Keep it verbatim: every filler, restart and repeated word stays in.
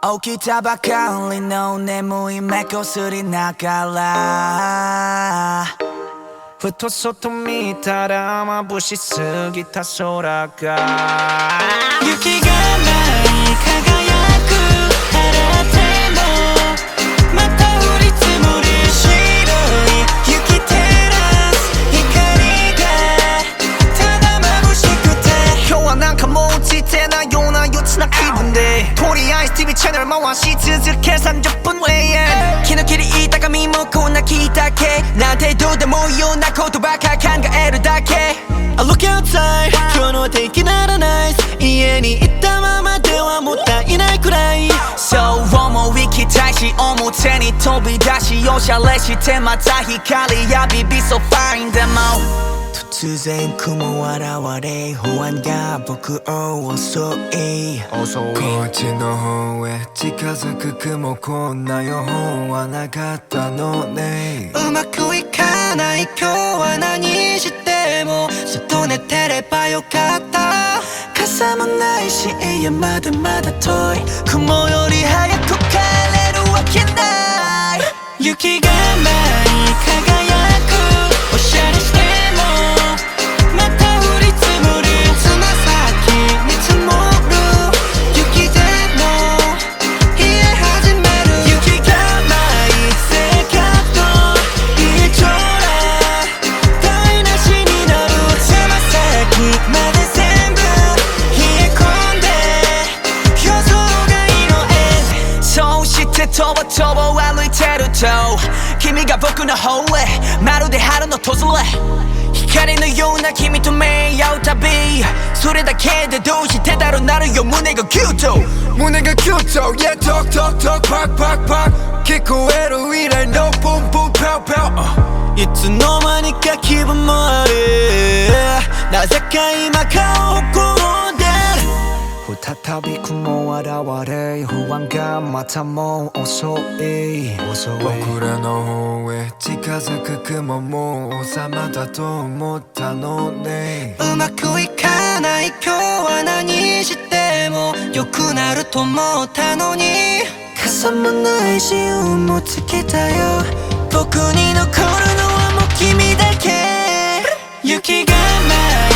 起きたばかりの眠い目こすりながらふと外見たら眩しすぎた空が雪がない輝く晴れてもまた降り積もる白い雪照らす光がただ眩しくて今日はなんかもう落ちてないような憂鬱な気分でとりあえず ティーブイ チャンネル回し続けさんじゅっぷん永遠気の切り痛がみもこんな聞いたけなんてどうでもいいようなことばか考えるだけ I look outside 今日の天気ならナイス家にいたままではもったいないくらいそう思いきたいし表に飛び出しおしゃれしてまた光浴び Be so fine でも突然雲現れ不安が僕を襲いこっちの方へ近づく雲こんな予報はなかったのねうまくいかない今日は何しても外寝てればよかった傘もないし家までまだ遠い雲より早く帰れるわけない雪がない輝くおしゃれしてまた降り積もるつま先に積もる雪でも冷え始める雪がない生活の一丁ら台無しになるつま先まで全部冷え込んで夜空が色へそうしてとぼとぼ歩いてると君が僕の方へまるで春の訪れ光のような君と目合うたびそれだけでどうしてだろうなるよ胸がキュート胸がキュート Yeah talk talk talk pack pack pack 聞こえる以来のポンポンパウパウいつの間にか気分もあるなぜか今顔をこんで再び雲現れ不安がまたもう襲い僕らの方へ近づく雲もう収まったと思ったのねうまくいかない今日は何しても良くなると思ったのに傘もないし運もつけたよ僕に残るのはもう君だけ雪がない